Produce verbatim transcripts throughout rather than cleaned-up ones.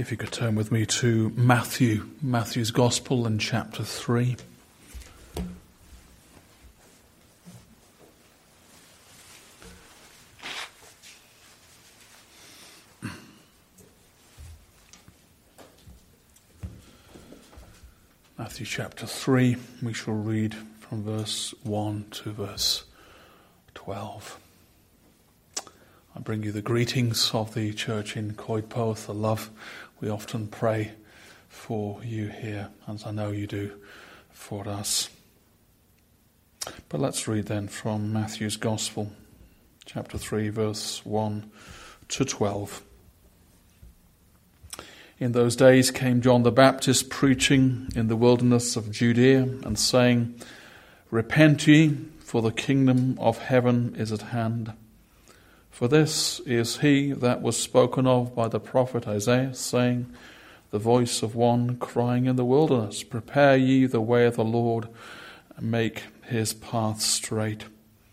If you could turn with me to Matthew, Matthew's Gospel in chapter three. Matthew chapter three, we shall read from verse one to verse twelve. I bring you the greetings of the church in Coedpoeth, the love we often pray for you here, as I know you do for us. But let's read then from Matthew's Gospel, chapter three, verse one to twelve. In those days came John the Baptist preaching in the wilderness of Judea and saying, "Repent ye, for the kingdom of heaven is at hand. For this is he that was spoken of by the prophet Isaiah, saying, the voice of one crying in the wilderness, prepare ye the way of the Lord, and make his path straight.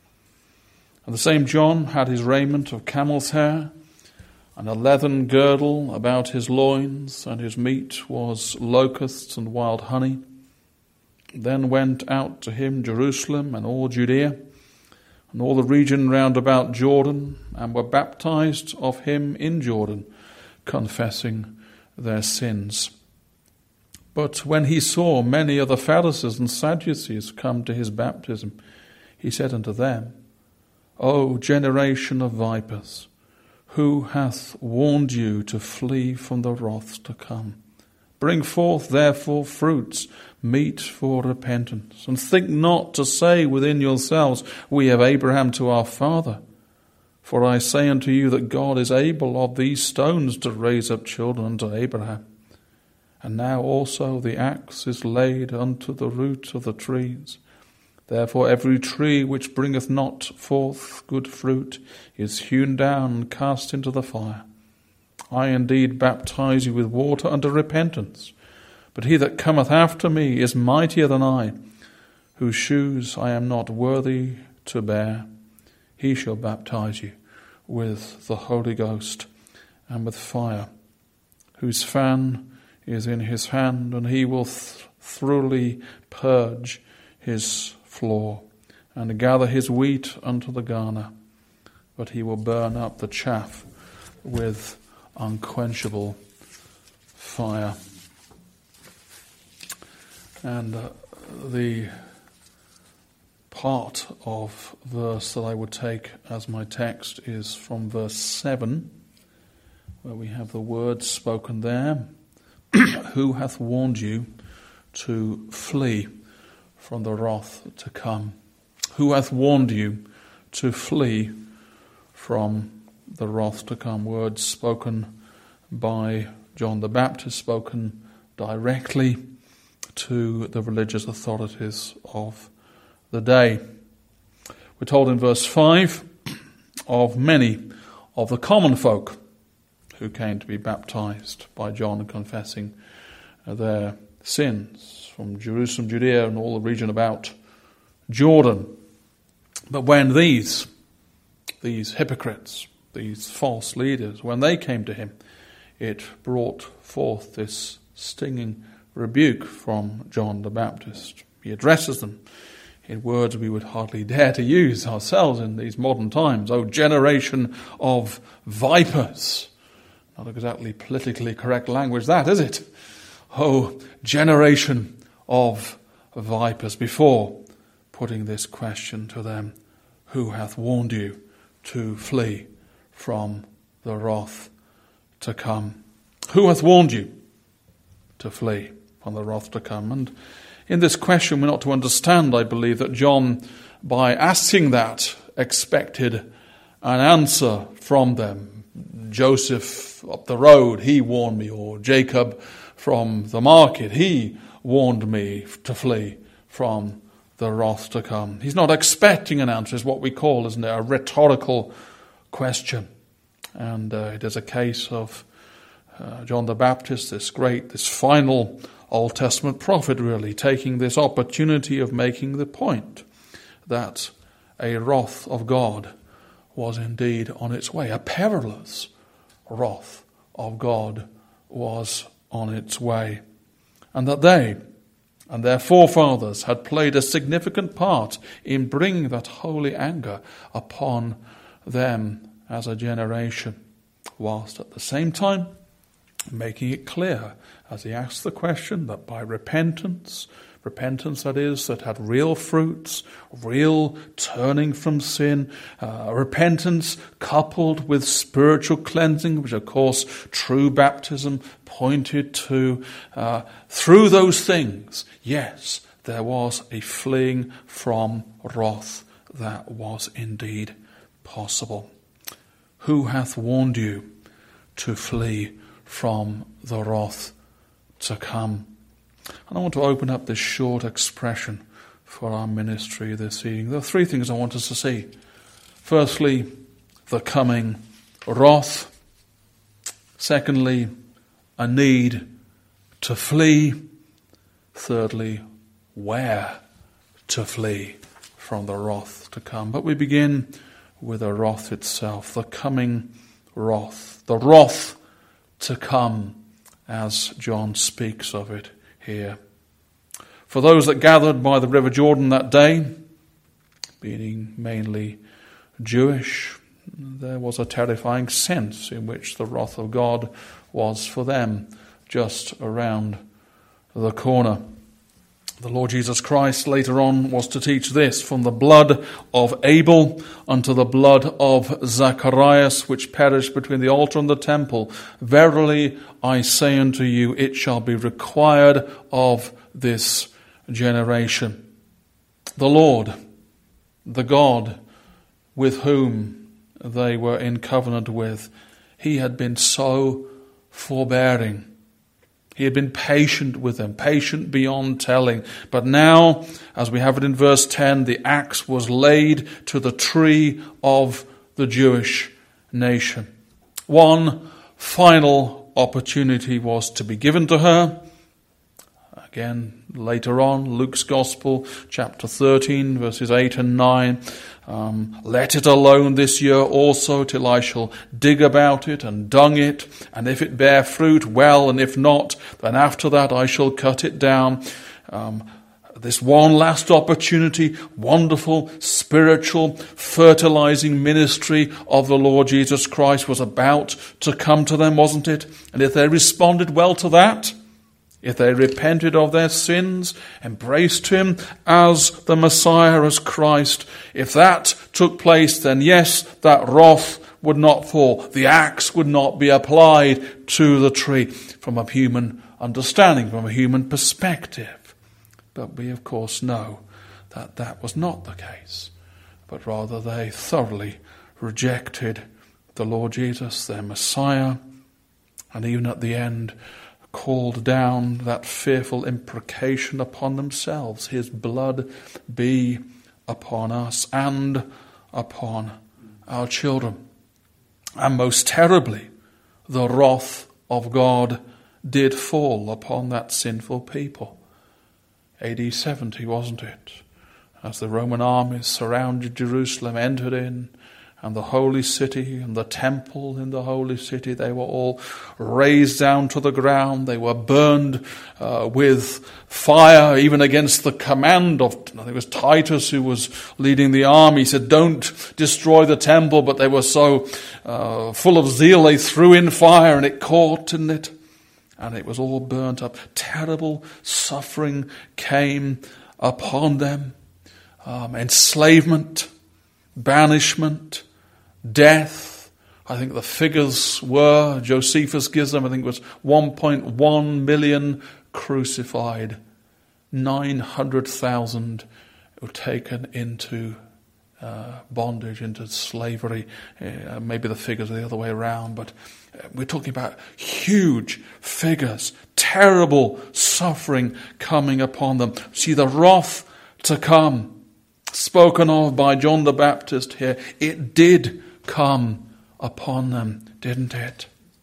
And the same John had his raiment of camel's hair, and a leathern girdle about his loins, and his meat was locusts and wild honey. Then went out to him Jerusalem and all Judea, and all the region round about Jordan, and were baptized of him in Jordan, confessing their sins. But when he saw many of the Pharisees and Sadducees come to his baptism, he said unto them, O generation of vipers, who hath warned you to flee from the wrath to come? Bring forth therefore fruits meet for repentance, and think not to say within yourselves, we have Abraham to our father. For I say unto you that God is able of these stones to raise up children unto Abraham. And now also the axe is laid unto the root of the trees. Therefore every tree which bringeth not forth good fruit is hewn down and cast into the fire. I indeed baptize you with water unto repentance, but he that cometh after me is mightier than I, whose shoes I am not worthy to bear. He shall baptize you with the Holy Ghost and with fire, whose fan is in his hand, and he will th- thoroughly purge his floor, and gather his wheat unto the garner, but he will burn up the chaff with unquenchable fire. And uh, the part of verse that I would take as my text is from verse seven, where we have the words spoken there, who hath warned you to flee from the wrath to come? Who hath warned you to flee from the wrath to come? Words spoken by John the Baptist, spoken directly to the religious authorities of the day. We're told in verse five of many of the common folk who came to be baptized by John, confessing their sins from Jerusalem, Judea, and all the region about Jordan. But when these, these hypocrites, these false leaders, when they came to him, it brought forth this stinging rebuke from John the Baptist. He addresses them in words we would hardly dare to use ourselves in these modern times. O generation of vipers. Not exactly politically correct language, that, is it? O generation of vipers. Before putting this question to them, who hath warned you to flee from the wrath to come? Who hath warned you to flee from the wrath to come? And in this question, we're not to understand, I believe, that John, by asking that, expected an answer from them. Joseph up the road, he warned me, or Jacob from the market, he warned me to flee from the wrath to come. He's not expecting an answer. It's what we call, isn't it, a rhetorical question. And uh, it is a case of uh, John the Baptist, this great, this final Old Testament prophet, really, taking this opportunity of making the point that a wrath of God was indeed on its way, a perilous wrath of God was on its way, and that they and their forefathers had played a significant part in bringing that holy anger upon them as a generation, whilst at the same time making it clear, as he asks the question, that by repentance, repentance that is, that had real fruits, real turning from sin, uh, repentance coupled with spiritual cleansing, which of course true baptism pointed to, uh, through those things, yes, there was a fleeing from wrath that was indeed possible. Who hath warned you to flee from the wrath to come? And I want to open up this short expression for our ministry this evening. There are three things I want us to see. Firstly, the coming wrath. Secondly, a need to flee. Thirdly, where to flee from the wrath to come. But we begin with the wrath itself, the coming wrath, the wrath to come, as John speaks of it here. For those that gathered by the river Jordan that day, being mainly Jewish, there was a terrifying sense in which the wrath of God was for them just around the corner. The Lord Jesus Christ later on was to teach this: from the blood of Abel unto the blood of Zacharias, which perished between the altar and the temple, verily I say unto you, it shall be required of this generation. The Lord, the God with whom they were in covenant with, he had been so forbearing. He had been patient with them, patient beyond telling. But now, as we have it in verse ten, the axe was laid to the tree of the Jewish nation. One final opportunity was to be given to her. Again, later on, Luke's Gospel, chapter thirteen, verses eight and nine. Um, Let it alone this year also, till I shall dig about it and dung it, and if it bear fruit, well, and if not, then after that I shall cut it down. Um, this one last opportunity, wonderful, spiritual, fertilizing ministry of the Lord Jesus Christ was about to come to them, wasn't it? And if they responded well to that, if they repented of their sins, embraced him as the Messiah, as Christ, if that took place, then yes, that wrath would not fall. The axe would not be applied to the tree from a human understanding, from a human perspective. But we, of course, know that that was not the case, but rather they thoroughly rejected the Lord Jesus, their Messiah, and even at the end called down that fearful imprecation upon themselves: his blood be upon us and upon our children. And most terribly, the wrath of God did fall upon that sinful people. A D seventy, wasn't it? As the Roman armies surrounded Jerusalem, entered in, and the holy city and the temple in the holy city, they were all razed down to the ground. They were burned uh, with fire, even against the command of, I think it was Titus who was leading the army. He said, don't destroy the temple, but they were so uh, full of zeal, they threw in fire and it caught in it, and it was all burnt up. Terrible suffering came upon them. Um, enslavement, banishment, death. I think the figures were, Josephus gives them, I think it was one point one million crucified, nine hundred thousand were taken into uh, bondage, into slavery. Uh, maybe the figures are the other way around, but we're talking about huge figures, terrible suffering coming upon them. See, the wrath to come, spoken of by John the Baptist here, it did come upon them, didn't it?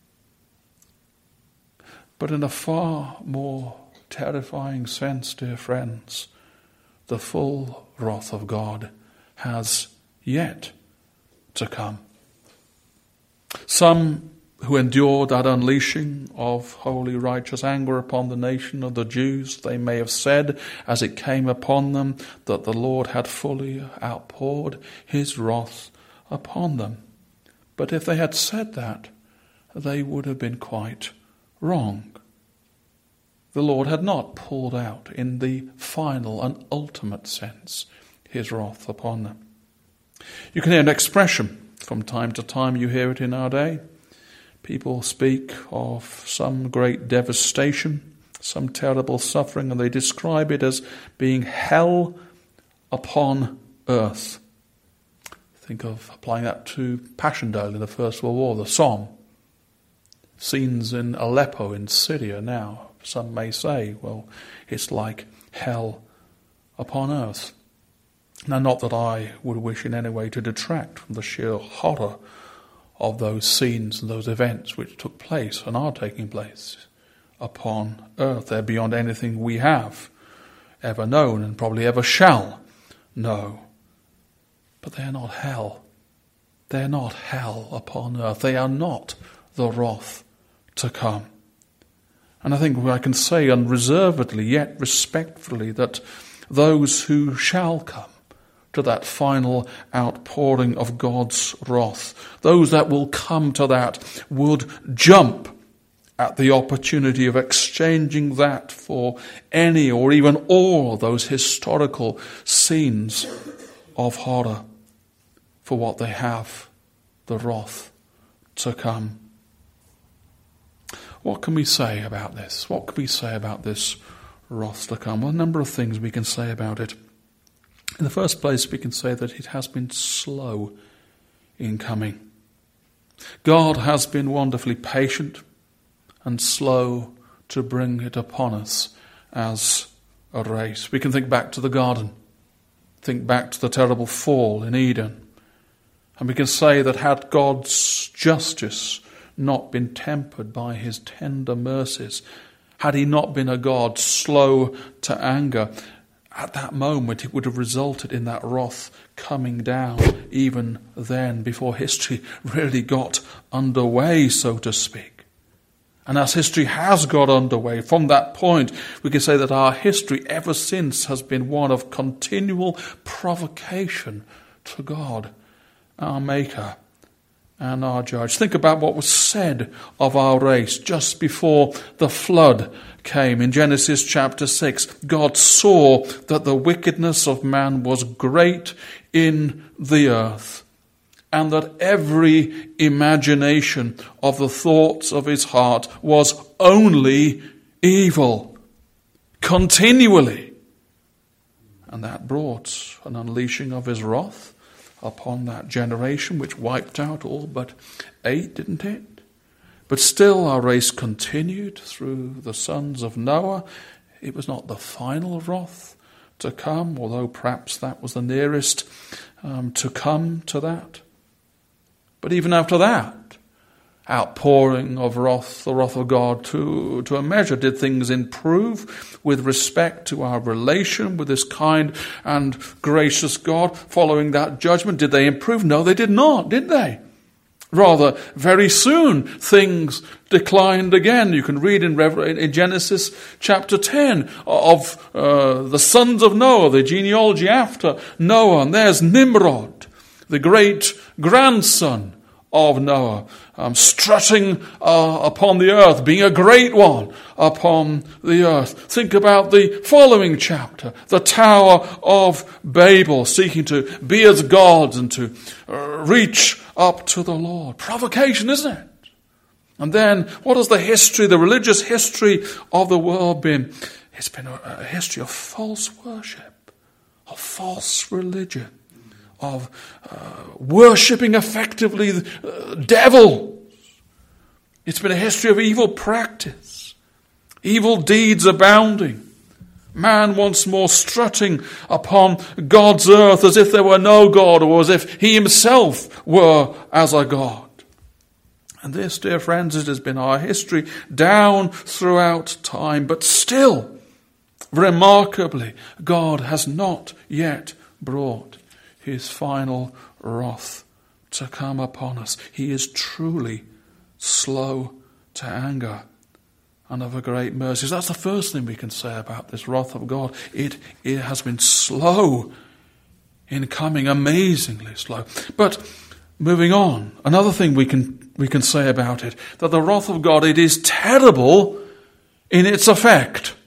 But in a far more terrifying sense, dear friends, the full wrath of God has yet to come. Some who endured that unleashing of holy righteous anger upon the nation of the Jews, they may have said as it came upon them that the Lord had fully outpoured his wrath upon them. But if they had said that, they would have been quite wrong. The Lord had not poured out in the final and ultimate sense his wrath upon them. You can hear an expression from time to time, you hear it in our day. People speak of some great devastation, some terrible suffering, and they describe it as being hell upon earth. Think of applying that to Passchendaele in the First World War, the Somme. Scenes in Aleppo in Syria now, some may say, well, it's like hell upon earth. Now, not that I would wish in any way to detract from the sheer horror of those scenes and those events which took place and are taking place upon earth. They're beyond anything we have ever known and probably ever shall know. But they are not hell. They are not hell upon earth. They are not the wrath to come. And I think I can say unreservedly, yet respectfully, that those who shall come to that final outpouring of God's wrath, those that will come to that would jump at the opportunity of exchanging that for any or even all of those historical scenes of horror for what they have, the wrath to come. What can we say about this? What can we say about this wrath to come? Well, a number of things we can say about it. In the first place, we can say that it has been slow in coming. God has been wonderfully patient and slow to bring it upon us as a race. We can think back to the garden, think back to the terrible fall in Eden, and we can say that had God's justice not been tempered by his tender mercies, had he not been a God slow to anger, at that moment it would have resulted in that wrath coming down even then, before history really got underway, so to speak. And as history has got underway, from that point we can say that our history ever since has been one of continual provocation to God, our Maker and our Judge. Think about what was said of our race just before the flood came. In Genesis chapter six, God saw that the wickedness of man was great in the earth, and that every imagination of the thoughts of his heart was only evil, continually. And that brought an unleashing of his wrath upon that generation, which wiped out all but eight, didn't it? But still our race continued through the sons of Noah. It was not the final wrath to come, although perhaps that was the nearest um, to come to that. But even after that outpouring of wrath, the wrath of God, to, to a measure, did things improve with respect to our relation with this kind and gracious God following that judgment? Did they improve? No, they did not, did they? Rather, very soon things declined again. You can read in, in Genesis chapter ten of uh, the sons of Noah, the genealogy after Noah. And there's Nimrod, the great grandson of Noah, um, strutting uh, upon the earth, being a great one upon the earth. Think about the following chapter, the Tower of Babel, seeking to be as gods and to uh, reach up to the Lord. Provocation, isn't it? And then, what has the history, the religious history of the world been? It's been a, a history of false worship, of false religion, of uh, worshipping effectively uh, devils. It's been a history of evil practice, evil deeds abounding. Man once more strutting upon God's earth as if there were no God, or as if he himself were as a God. And this, dear friends, it has been our history down throughout time, but still, remarkably, God has not yet brought his final wrath to come upon us. He is truly slow to anger, and of a great mercy. That's the first thing we can say about this wrath of God. It, it has been slow in coming, amazingly slow. But moving on, another thing we can we can say about it, that the wrath of God, it is terrible in its effect.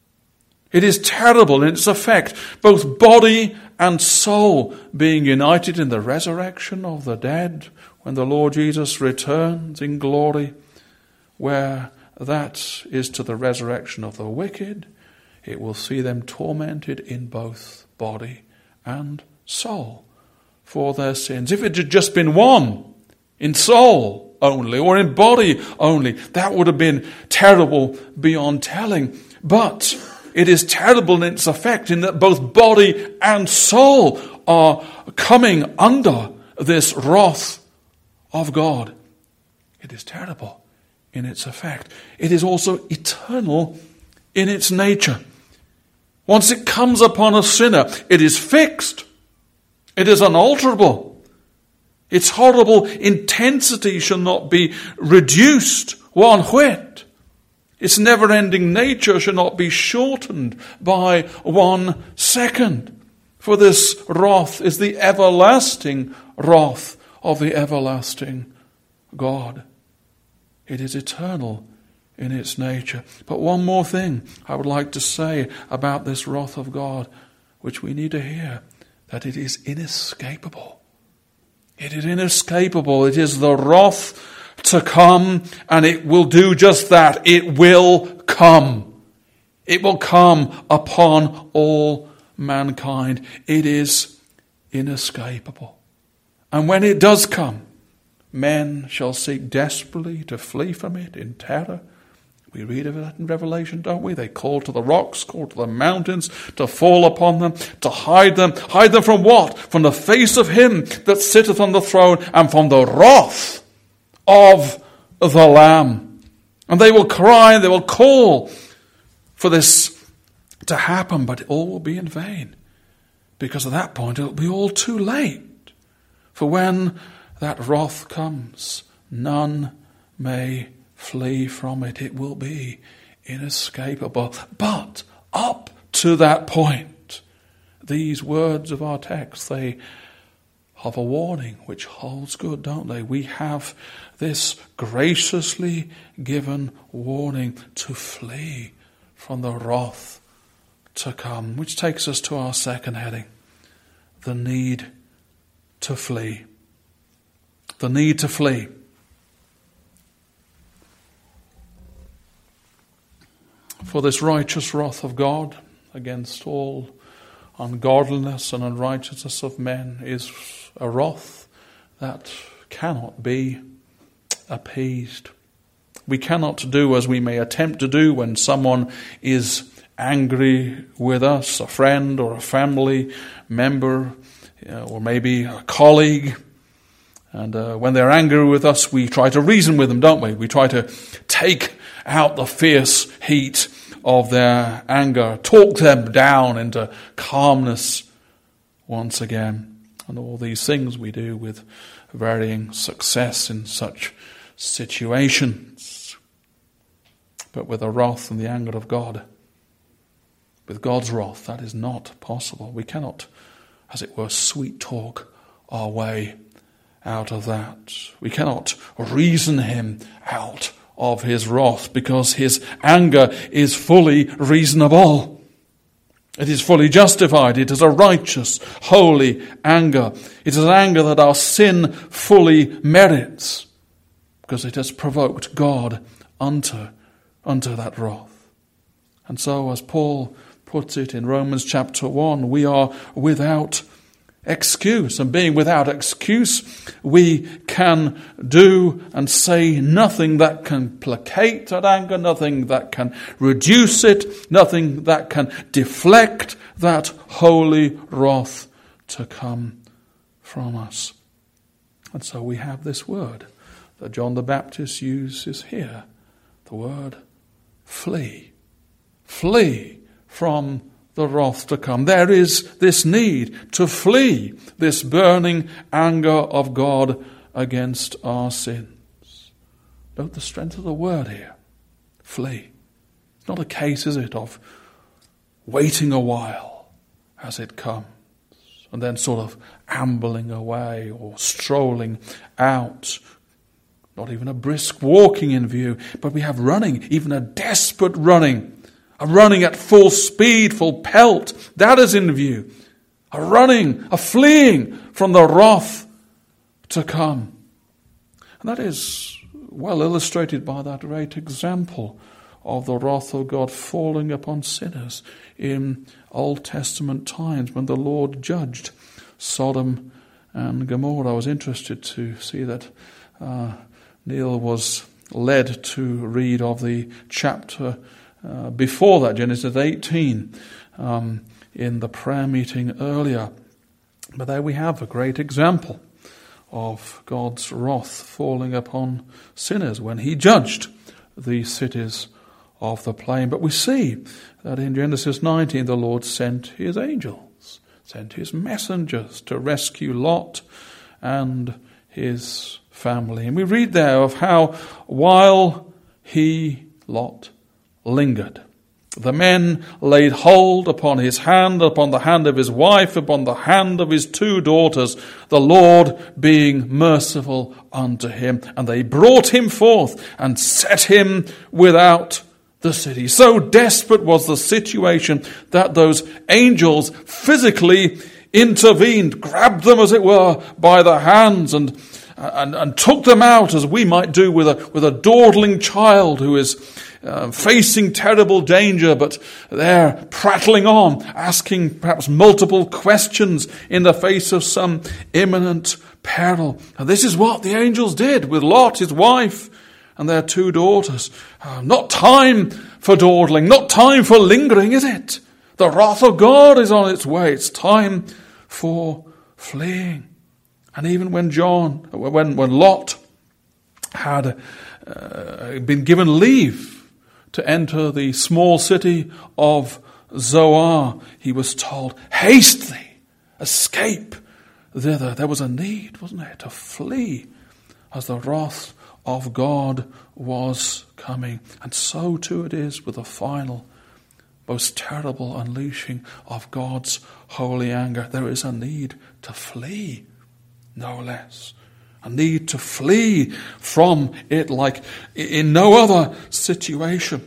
It is terrible in its effect, both body and soul being united in the resurrection of the dead when the Lord Jesus returns in glory, where that is to the resurrection of the wicked. It will see them tormented in both body and soul for their sins. If it had just been one, in soul only, or in body only, that would have been terrible beyond telling. But it is terrible in its effect in that both body and soul are coming under this wrath of God. It is terrible in its effect. It is also eternal in its nature. Once it comes upon a sinner, it is fixed. It is unalterable. Its horrible intensity shall not be reduced one whit. Its never-ending nature shall not be shortened by one second. For this wrath is the everlasting wrath of the everlasting God. It is eternal in its nature. But one more thing I would like to say about this wrath of God, which we need to hear, that it is inescapable. It is inescapable. It is the wrath to come, and it will do just that. It will come. It will come upon all mankind. It is inescapable. And when it does come, men shall seek desperately to flee from it in terror. We read of that in Revelation, don't we? They call to the rocks, call to the mountains to fall upon them, to hide them. Hide them from what? From the face of him that sitteth on the throne and from the wrath of the Lamb. And they will cry and they will call for this to happen, but it all will be in vain. Because at that point it will be all too late. For when that wrath comes, none may flee from it. It will be inescapable. But up to that point, these words of our text, they have a warning which holds good, don't they? We have this graciously given warning to flee from the wrath to come, which takes us to our second heading, the need to flee. The need to flee. For this righteous wrath of God against all ungodliness and unrighteousness of men is a wrath that cannot be appeased. We cannot do as we may attempt to do when someone is angry with us, a friend or a family member, or maybe a colleague. And uh, when they're angry with us, we try to reason with them, don't we? We try to take out the fierce heat of their anger, talk them down into calmness once again. And all these things we do with varying success in such situations. But with the wrath and the anger of God, with God's wrath, that is not possible. We cannot, as it were, sweet talk our way out of that. We cannot reason him out of his wrath, because his anger is fully reasonable. It is fully justified. It is a righteous, holy anger. It is an anger that our sin fully merits, because it has provoked God unto, unto that wrath. And so, as Paul puts it in Romans chapter one, we are without excuse. And being without excuse, we can do and say nothing that can placate that anger, nothing that can reduce it, nothing that can deflect that holy wrath to come from us. And so we have this word that John the Baptist uses here, the word flee. Flee from the wrath to come. There is this need to flee this burning anger of God against our sins. Note the strength of the word here. Flee. It's not a case, is it, of waiting a while as it comes and then sort of ambling away or strolling out. Not even a brisk walking in view, but we have running, even a desperate running. A running at full speed, full pelt. That is in view. A running, a fleeing from the wrath to come. And that is well illustrated by that great example of the wrath of God falling upon sinners in Old Testament times when the Lord judged Sodom and Gomorrah. I was interested to see that uh, Neil was led to read of the chapter uh, before that, Genesis eighteen, um, in the prayer meeting earlier. But there we have a great example of God's wrath falling upon sinners when he judged the cities of the plain. But we see that in Genesis nineteen the Lord sent his angels, sent his messengers to rescue Lot and his family. And we read there of how while he, Lot, lingered, the men laid hold upon his hand, upon the hand of his wife, upon the hand of his two daughters, the Lord being merciful unto him. And they brought him forth and set him without the city. So desperate was the situation that those angels physically intervened, grabbed them, as it were, by the hands and and, and took them out, as we might do with a with a dawdling child who is Uh, facing terrible danger, but they're prattling on, asking perhaps multiple questions in the face of some imminent peril. And this is what the angels did with Lot, his wife, and their two daughters. Uh, not time for dawdling, not time for lingering, is it? The wrath of God is on its way. It's time for fleeing. And even when John, when, when Lot had uh, been given leave to enter the small city of Zoar, he was told, haste thee, escape thither. There was a need, wasn't there, to flee as the wrath of God was coming. And so too it is with the final, most terrible unleashing of God's holy anger. There is a need to flee, no less. A need to flee from it like in no other situation.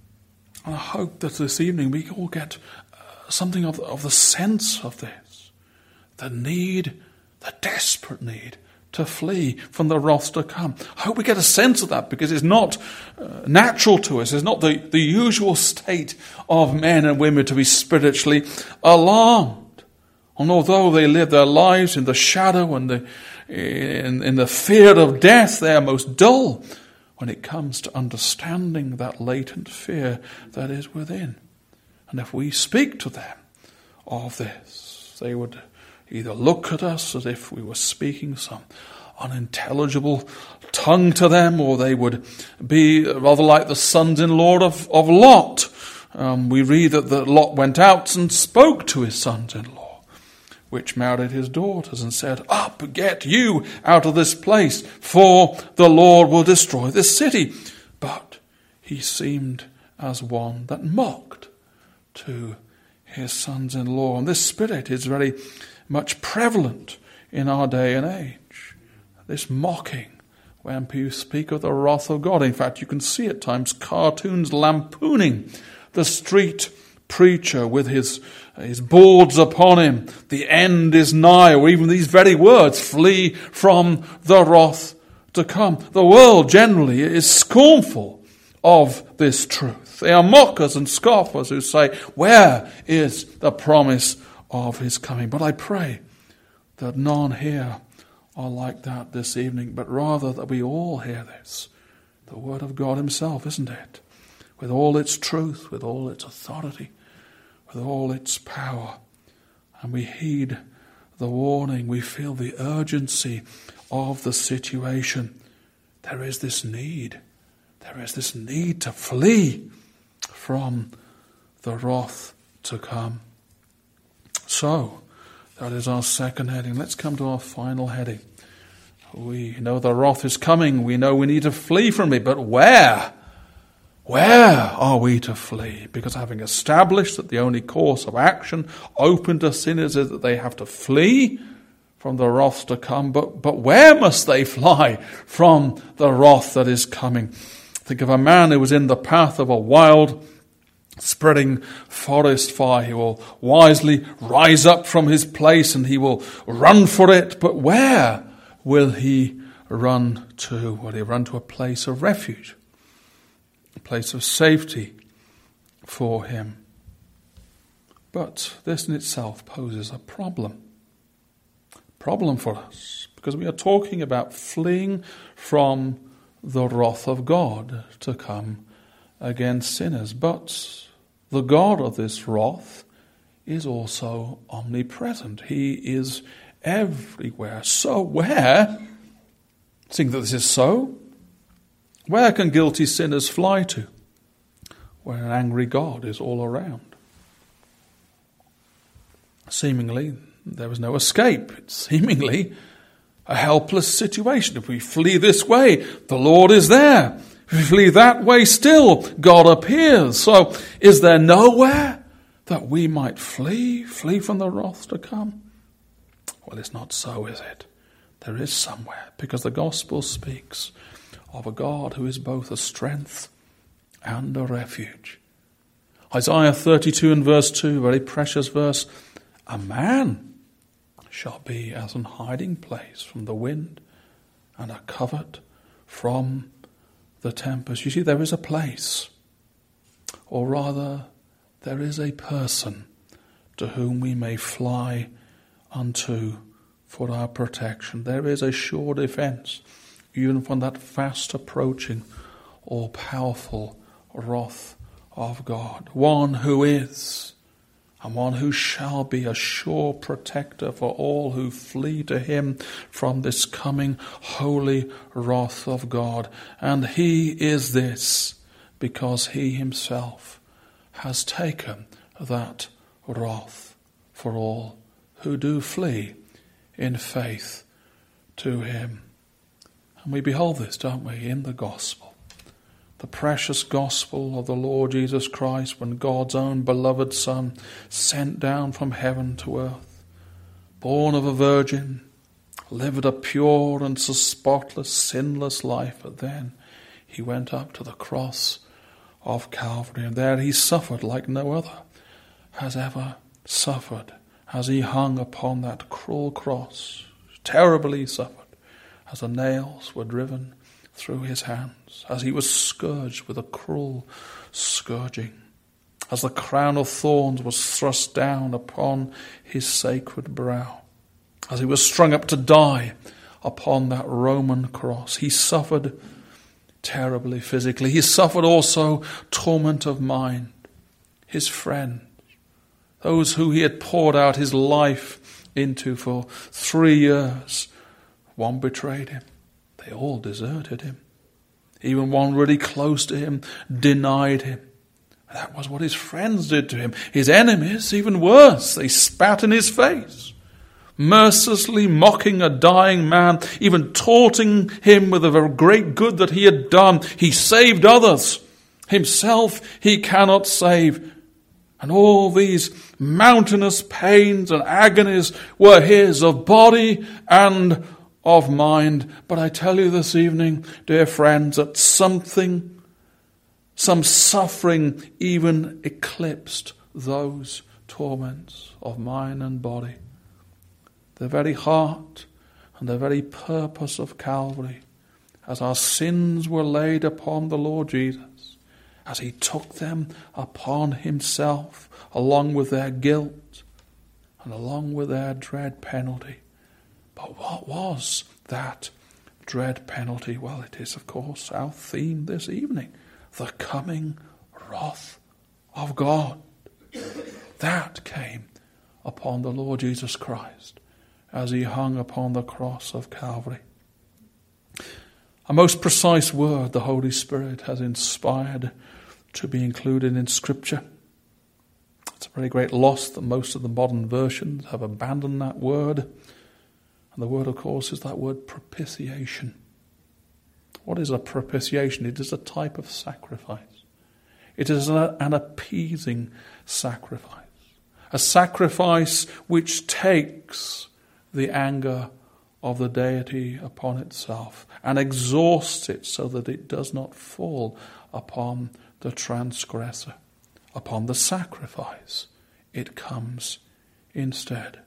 And I hope that this evening we all get uh, something of, of the sense of this. The need, the desperate need to flee from the wrath to come. I hope we get a sense of that, because it's not uh, natural to us. It's not the, the usual state of men and women to be spiritually alarmed. And although they live their lives in the shadow and the In, in the fear of death, they are most dull when it comes to understanding that latent fear that is within. And if we speak to them of this, they would either look at us as if we were speaking some unintelligible tongue to them, or they would be rather like the sons-in-law of, of Lot. Um, we read that the Lot went out and spoke to his sons-in-law, which married his daughters, and said, up, get you out of this place, for the Lord will destroy this city. But he seemed as one that mocked to his sons-in-law. And this spirit is very much prevalent in our day and age. This mocking when people speak of the wrath of God. In fact, you can see at times cartoons lampooning the street preacher with his his boards upon him. The end is nigh, or even these very words, flee from the wrath to come. The world generally is scornful of this truth. They are mockers and scoffers who say, where is the promise of his coming? But I pray that none here are like that this evening, but rather that we all hear this. The word of God himself, isn't it? With all its truth, with all its authority, with all its power. And we heed the warning. We feel the urgency of the situation. There is this need. There is this need to flee from the wrath to come. So, that is our second heading. Let's come to our final heading. We know the wrath is coming. We know we need to flee from it. But where? Where are we to flee? Because having established that the only course of action open to sinners is that they have to flee from the wrath to come. But, but where must they fly from the wrath that is coming? Think of a man who was in the path of a wild spreading forest fire. He will wisely rise up from his place and he will run for it. But where will he run to? Will he run to a place of refuge? A place of safety for him? But this in itself poses a problem. Problem for us, because we are talking about fleeing from the wrath of God to come against sinners. But the God of this wrath is also omnipresent. He is everywhere. So where, seeing that this is so, where can guilty sinners fly to when an angry God is all around? Seemingly, there is no escape. It's seemingly a helpless situation. If we flee this way, the Lord is there. If we flee that way still, God appears. So is there nowhere that we might flee, flee from the wrath to come? Well, it's not so, is it? There is somewhere, because the gospel speaks of a God who is both a strength and a refuge. Isaiah thirty-two and verse two, very precious verse. A man shall be as an hiding place from the wind and a covert from the tempest. You see, there is a place, or rather, there is a person to whom we may fly unto for our protection. There is a sure defense, even from that fast approaching, all-powerful wrath of God. One who is, and one who shall be a sure protector for all who flee to him from this coming holy wrath of God. And he is this because he himself has taken that wrath for all who do flee in faith to him. And we behold this, don't we, in the gospel. The precious gospel of the Lord Jesus Christ, when God's own beloved Son sent down from heaven to earth, born of a virgin, lived a pure and spotless, sinless life, but then he went up to the cross of Calvary, and there he suffered like no other has ever suffered, as he hung upon that cruel cross, terribly suffered, as the nails were driven through his hands, as he was scourged with a cruel scourging, as the crown of thorns was thrust down upon his sacred brow, as he was strung up to die upon that Roman cross. He suffered terribly physically. He suffered also torment of mind. His friends, those who he had poured out his life into for three years, one betrayed him. They all deserted him. Even one really close to him denied him. That was what his friends did to him. His enemies, even worse, they spat in his face, mercilessly mocking a dying man, even taunting him with the great good that he had done. He saved others. Himself he cannot save. And all these mountainous pains and agonies were his, of body and of mind. But I tell you this evening, dear friends, that something, some suffering even eclipsed those torments of mind and body. The very heart and the very purpose of Calvary, as our sins were laid upon the Lord Jesus, as he took them upon himself, along with their guilt and along with their dread penalty. But what was that dread penalty? Well, it is, of course, our theme this evening. The coming wrath of God. That came upon the Lord Jesus Christ as he hung upon the cross of Calvary. A most precise word the Holy Spirit has inspired to be included in Scripture. It's a very great loss that most of the modern versions have abandoned that word. And the word, of course, is that word propitiation. What is a propitiation? It is a type of sacrifice. It is a, an appeasing sacrifice. A sacrifice which takes the anger of the deity upon itself and exhausts it so that it does not fall upon the transgressor, upon the sacrifice. It comes instead.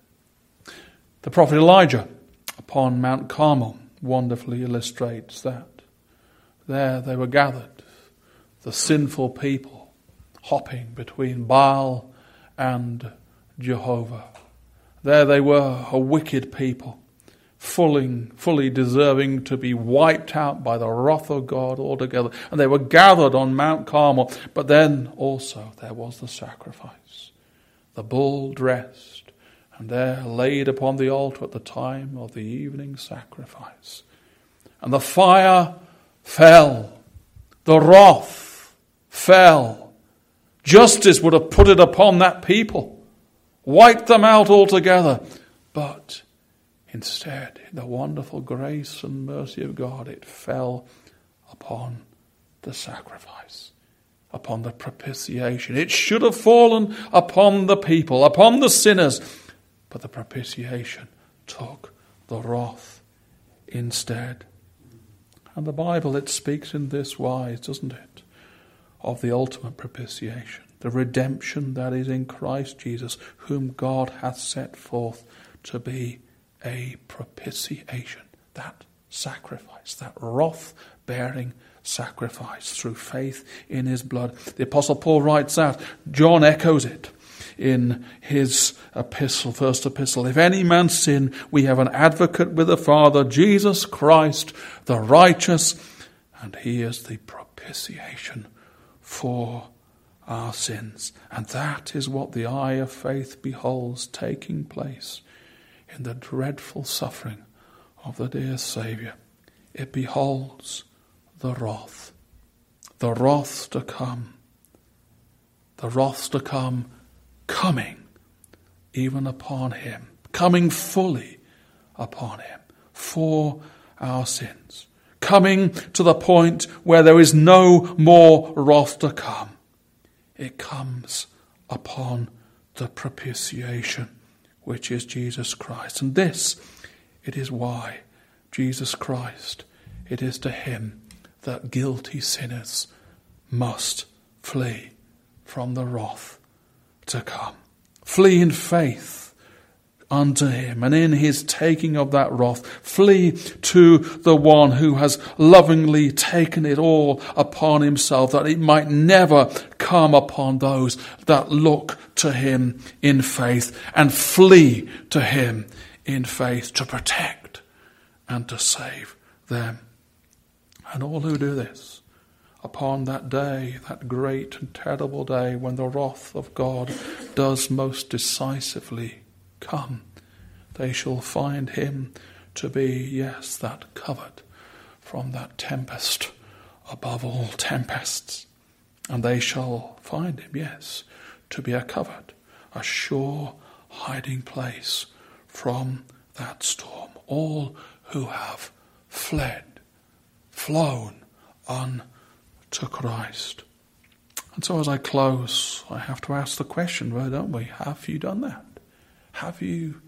The prophet Elijah upon Mount Carmel wonderfully illustrates that. There they were gathered, the sinful people, hopping between Baal and Jehovah. There they were, a wicked people, fully, fully deserving to be wiped out by the wrath of God altogether. And they were gathered on Mount Carmel. But then also there was the sacrifice. The bull dressed, and there laid upon the altar at the time of the evening sacrifice. And the fire fell. The wrath fell. Justice would have put it upon that people, wiped them out altogether. But instead, in the wonderful grace and mercy of God, it fell upon the sacrifice, upon the propitiation. It should have fallen upon the people, upon the sinners, but the propitiation took the wrath instead. And the Bible, it speaks in this wise, doesn't it, of the ultimate propitiation, the redemption that is in Christ Jesus, whom God hath set forth to be a propitiation, that sacrifice, that wrath-bearing sacrifice through faith in his blood. The Apostle Paul writes out, John echoes it in his epistle, first epistle. If any man sin, we have an advocate with the Father, Jesus Christ, the righteous, and he is the propitiation for our sins. And that is what the eye of faith beholds taking place in the dreadful suffering of the dear Saviour. It beholds the wrath, the wrath to come, the wrath to come, coming even upon him, coming fully upon him for our sins, coming to the point where there is no more wrath to come. It comes upon the propitiation, which is Jesus Christ. And this, it is why Jesus Christ, it is to him that guilty sinners must flee from the wrath to come. Flee in faith unto him, and in his taking of that wrath, flee to the one who has lovingly taken it all upon himself, that it might never come upon those that look to him in faith, and flee to him in faith to protect and to save them. And all who do this, upon that day, that great and terrible day when the wrath of God does most decisively come, they shall find him to be, yes, that covered from that tempest above all tempests. And they shall find him, yes, to be a covered, a sure hiding place from that storm. All who have fled, flown unto Christ. And so as I close, I have to ask the question, well, don't we? Have you done that? Have you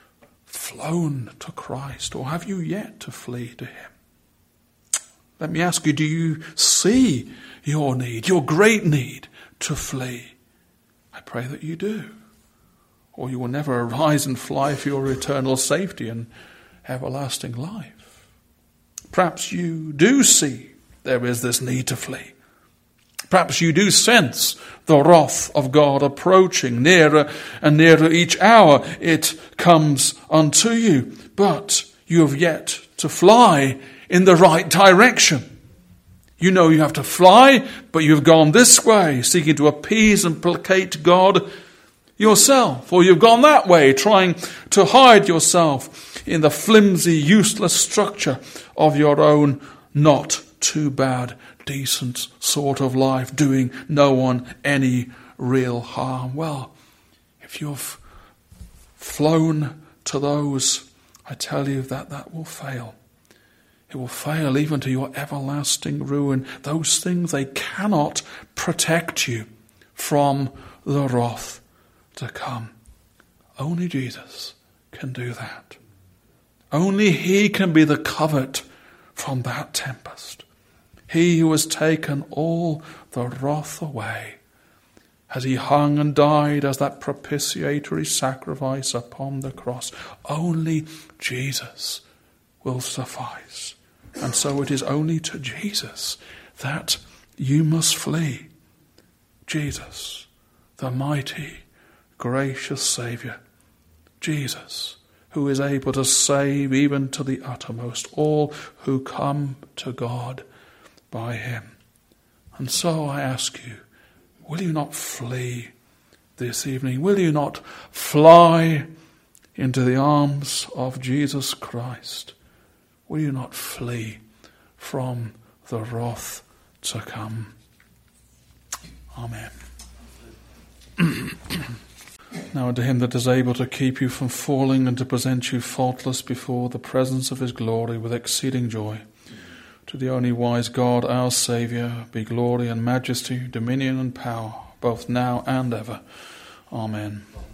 flown to Christ, or have you yet to flee to him? Let me ask you, do you see your need, your great need to flee? I pray that you do, or you will never arise and fly for your eternal safety and everlasting life. Perhaps you do see there is this need to flee. Perhaps you do sense the wrath of God approaching nearer and nearer each hour it comes unto you, but you have yet to fly in the right direction. You know you have to fly, but you've gone this way, seeking to appease and placate God yourself, or you've gone that way, trying to hide yourself in the flimsy, useless structure of your own not too bad, decent sort of life, doing no one any real harm. Well, if you've flown to those I tell you that that will fail. It will fail even to your everlasting ruin. Those things, they cannot protect you from the wrath to come. Only Jesus can do that. Only he can be the covert from that tempest. He who has taken all the wrath away, as he hung and died as that propitiatory sacrifice upon the cross. Only Jesus will suffice. And so it is only to Jesus that you must flee. Jesus, the mighty, gracious Saviour. Jesus, who is able to save even to the uttermost all who come to God by him. And so I ask you, will you not flee this evening? Will you not fly into the arms of Jesus Christ? Will you not flee from the wrath to come? Amen. Now unto him that is able to keep you from falling and to present you faultless before the presence of his glory with exceeding joy, to the only wise God, our Saviour, be glory and majesty, dominion and power, both now and ever. Amen.